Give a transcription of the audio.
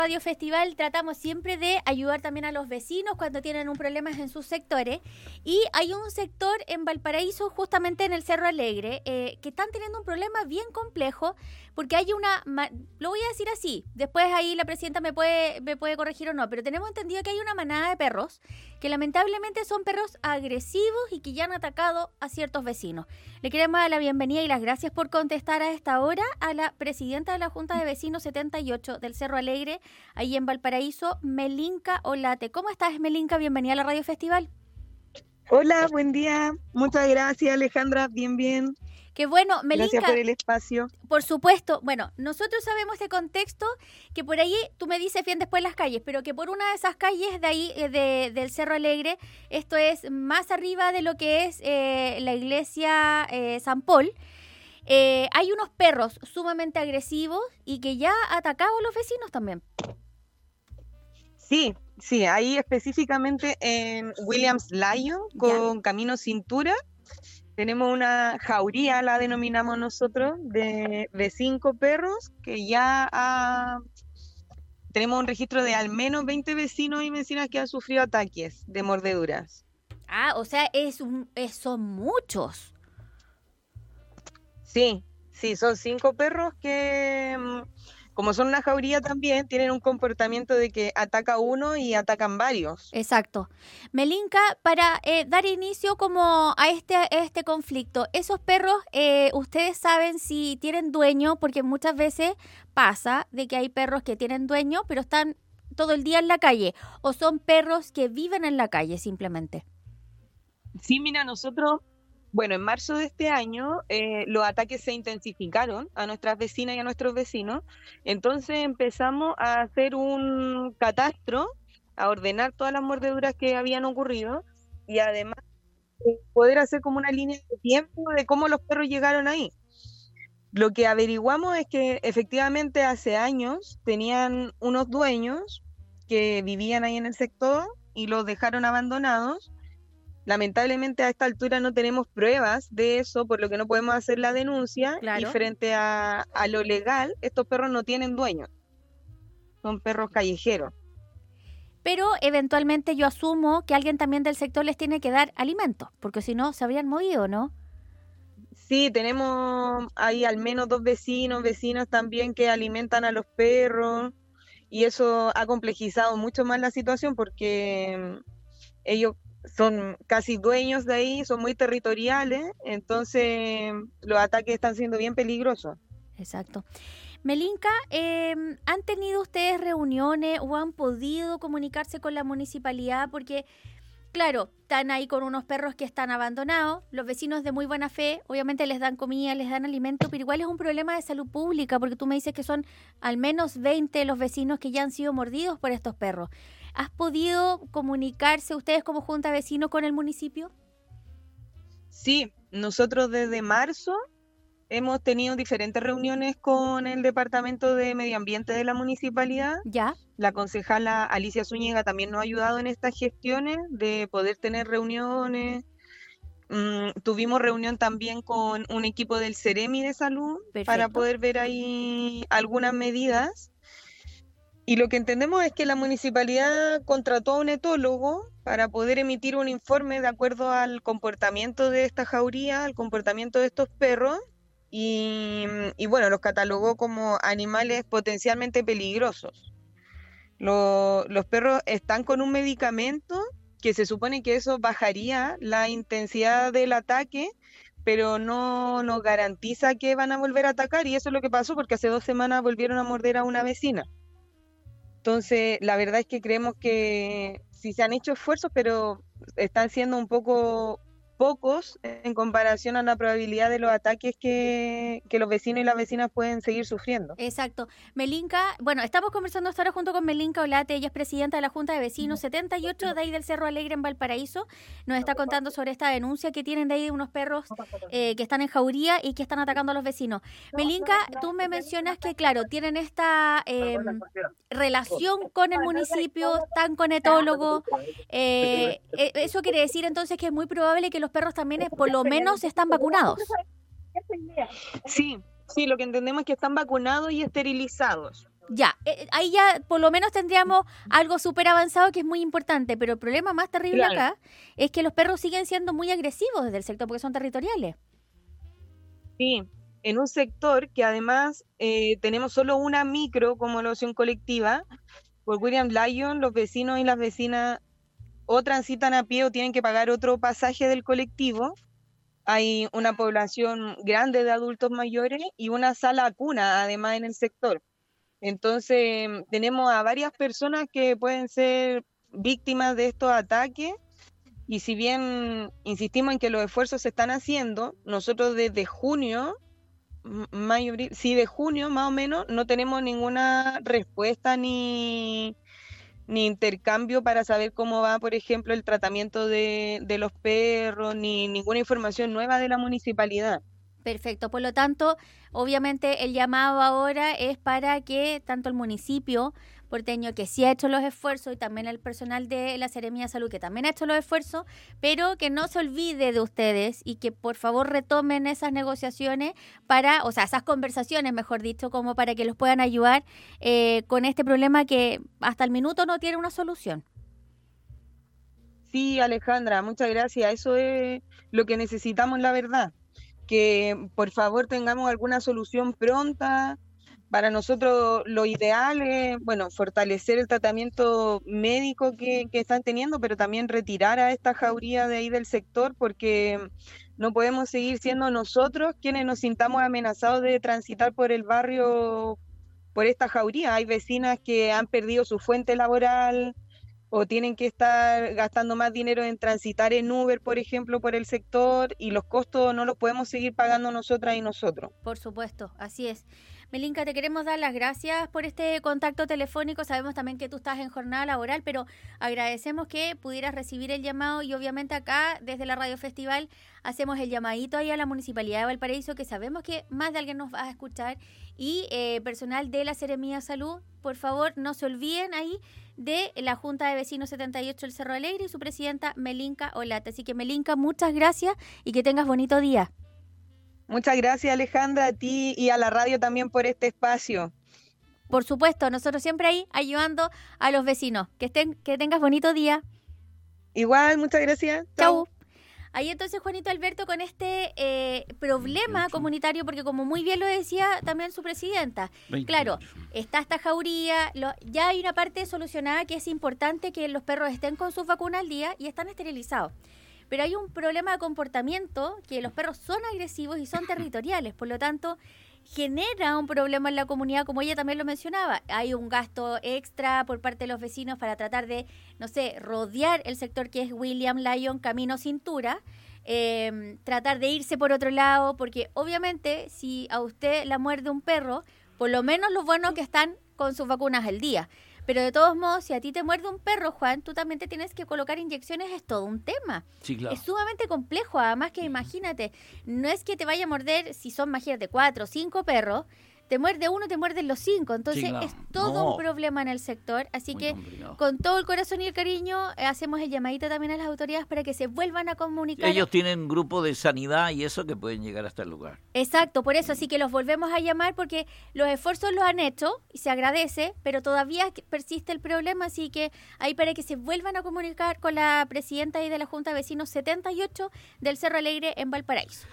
Radio Festival tratamos siempre de ayudar también a los vecinos cuando tienen un problema en sus sectores, y hay un sector en Valparaíso, justamente en el Cerro Alegre, que están teniendo un problema bien complejo porque hay lo voy a decir así, después ahí la presidenta me puede corregir o no, pero tenemos entendido que hay una manada de perros que lamentablemente son perros agresivos y que ya han atacado a ciertos vecinos. Le queremos dar la bienvenida y las gracias por contestar a esta hora a la presidenta de la Junta de Vecinos 78 del Cerro Alegre, ahí en Valparaíso, Melinka Olate. ¿Cómo estás, Melinka? Bienvenida a la Radio Festival. Hola, buen día. Muchas gracias, Alejandra. Bien. Qué bueno, Melinka. Gracias por el espacio. Por supuesto. Bueno, nosotros sabemos de contexto que por ahí, tú me dices bien después las calles, pero que por una de esas calles de ahí, del Cerro Alegre, esto es más arriba de lo que es la iglesia San Paul, hay unos perros sumamente agresivos y que ya han atacado a los vecinos también. Sí, ahí específicamente en Williams Lyon, con Camino Cintura, tenemos una jauría, la denominamos nosotros, de 5 perros, que ya tenemos un registro de al menos 20 vecinos y vecinas que han sufrido ataques de mordeduras. Ah, o sea, son muchos. Sí, son 5 perros que, como son una jauría también, tienen un comportamiento de que ataca uno y atacan varios. Exacto. Melinka, para dar inicio como a este conflicto, esos perros, ¿ustedes saben si tienen dueño? Porque muchas veces pasa de que hay perros que tienen dueño, pero están todo el día en la calle, o son perros que viven en la calle simplemente. Sí, mira, nosotros... Bueno, en marzo de este año los ataques se intensificaron a nuestras vecinas y a nuestros vecinos, entonces empezamos a hacer un catastro, a ordenar todas las mordeduras que habían ocurrido y además poder hacer como una línea de tiempo de cómo los perros llegaron ahí. Lo que averiguamos es que efectivamente hace años tenían unos dueños que vivían ahí en el sector y los dejaron abandonados. Lamentablemente a esta altura no tenemos pruebas de eso, por lo que no podemos hacer la denuncia. Claro. Y frente a lo legal, estos perros no tienen dueños, son perros callejeros. Pero eventualmente yo asumo que alguien también del sector les tiene que dar alimento, porque si no se habrían movido, ¿no? Sí, tenemos ahí al menos 2 vecinas también que alimentan a los perros, y eso ha complejizado mucho más la situación porque ellos son casi dueños de ahí, son muy territoriales, entonces los ataques están siendo bien peligrosos. Exacto. Melinka, ¿han tenido ustedes reuniones o han podido comunicarse con la municipalidad? Porque, claro, están ahí con unos perros que están abandonados, los vecinos de muy buena fe, obviamente les dan comida, les dan alimento, pero igual es un problema de salud pública, porque tú me dices que son al menos 20 los vecinos que ya han sido mordidos por estos perros. ¿Has podido comunicarse ustedes como Junta de Vecinos con el municipio? Sí, nosotros desde marzo hemos tenido diferentes reuniones con el Departamento de Medio Ambiente de la municipalidad. ¿Ya? La concejala Alicia Zúñiga también nos ha ayudado en estas gestiones de poder tener reuniones. Tuvimos reunión también con un equipo del Ceremi de Salud. Perfecto. Para poder ver ahí algunas medidas. Y lo que entendemos es que la municipalidad contrató a un etólogo para poder emitir un informe de acuerdo al comportamiento de esta jauría, al comportamiento de estos perros, y bueno, los catalogó como animales potencialmente peligrosos. Los perros están con un medicamento que se supone que eso bajaría la intensidad del ataque, pero no nos garantiza que van a volver a atacar, y eso es lo que pasó porque hace 2 semanas volvieron a morder a una vecina. Entonces, la verdad es que creemos que sí se han hecho esfuerzos, pero están siendo un poco pocos en comparación a la probabilidad de los ataques que los vecinos y las vecinas pueden seguir sufriendo. Exacto. Melinka, bueno, estamos conversando hasta ahora junto con Melinka Olate, ella es presidenta de la Junta de Vecinos 78 de ahí del Cerro Alegre en Valparaíso. Nos está contando sobre esta denuncia que tienen de ahí de unos perros que están en jauría y que están atacando a los vecinos. Melinka, tú me mencionas que, claro, tienen esta relación con el municipio, están con etólogo. Eso quiere decir entonces que es muy probable que los perros también por lo menos están vacunados. Sí, lo que entendemos es que están vacunados y esterilizados. Ya, ahí ya por lo menos tendríamos algo súper avanzado que es muy importante, pero el problema más terrible acá es que los perros siguen siendo muy agresivos desde el sector porque son territoriales. Sí, en un sector que además tenemos solo una micro como locación colectiva, por William Lyon, los vecinos y las vecinas o transitan a pie o tienen que pagar otro pasaje del colectivo. Hay una población grande de adultos mayores y una sala cuna además en el sector. Entonces, tenemos a varias personas que pueden ser víctimas de estos ataques y si bien insistimos en que los esfuerzos se están haciendo, nosotros desde junio, mayo, abril, sí, de junio más o menos, no tenemos ninguna respuesta ni intercambio para saber cómo va, por ejemplo, el tratamiento de los perros, ni ninguna información nueva de la municipalidad. Perfecto, por lo tanto, obviamente el llamado ahora es para que tanto el municipio porteño, que sí ha hecho los esfuerzos, y también el personal de la Seremía de Salud, que también ha hecho los esfuerzos, pero que no se olvide de ustedes y que por favor retomen esas negociaciones o sea, esas conversaciones, mejor dicho, como para que los puedan ayudar con este problema que hasta el minuto no tiene una solución. Sí, Alejandra, muchas gracias. Eso es lo que necesitamos, la verdad. Que por favor tengamos alguna solución pronta. Para nosotros lo ideal es, bueno, fortalecer el tratamiento médico que están teniendo, pero también retirar a esta jauría de ahí del sector, porque no podemos seguir siendo nosotros quienes nos sintamos amenazados de transitar por el barrio por esta jauría. Hay vecinas que han perdido su fuente laboral o tienen que estar gastando más dinero en transitar en Uber, por ejemplo, por el sector, y los costos no los podemos seguir pagando nosotras y nosotros. Por supuesto, así es. Melinka, te queremos dar las gracias por este contacto telefónico. Sabemos también que tú estás en jornada laboral, pero agradecemos que pudieras recibir el llamado y obviamente acá, desde la Radio Festival, hacemos el llamadito ahí a la Municipalidad de Valparaíso, que sabemos que más de alguien nos va a escuchar, y personal de la Seremía de Salud, por favor, no se olviden ahí de la Junta de Vecinos 78 del Cerro Alegre y su presidenta Melinka Olate. Así que Melinka, muchas gracias y que tengas bonito día. Muchas gracias, Alejandra, a ti y a la radio también por este espacio. Por supuesto, nosotros siempre ahí ayudando a los vecinos. Que tengas bonito día. Igual, muchas gracias. Chau. Ahí entonces Juanito Alberto con este problema comunitario, porque como muy bien lo decía también su presidenta, 28. Claro, está esta jauría, ya hay una parte solucionada, que es importante que los perros estén con sus vacunas al día y están esterilizados. Pero hay un problema de comportamiento, que los perros son agresivos y son territoriales, por lo tanto genera un problema en la comunidad, como ella también lo mencionaba. Hay un gasto extra por parte de los vecinos para tratar de, no sé, rodear el sector que es William Lyon, Camino Cintura, tratar de irse por otro lado, porque obviamente si a usted la muerde un perro, por lo menos lo bueno que están con sus vacunas al día. Pero de todos modos, si a ti te muerde un perro, Juan, tú también te tienes que colocar inyecciones, es todo un tema. Sí, claro. Es sumamente complejo, además que imagínate, no es que te vaya a morder, si son, imagínate, 4 o 5 perros, te muerde uno, te muerden los 5. Entonces claro. es todo un problema en el sector. Así Muy que complicado. con todo el corazón y el cariño hacemos el llamadito también a las autoridades para que se vuelvan a comunicar. Ellos tienen grupo de sanidad y eso que pueden llegar hasta el lugar. Exacto, por eso, así que los volvemos a llamar porque los esfuerzos los han hecho y se agradece, pero todavía persiste el problema, así que ahí para que se vuelvan a comunicar con la presidenta ahí de la Junta de Vecinos 78 del Cerro Alegre en Valparaíso.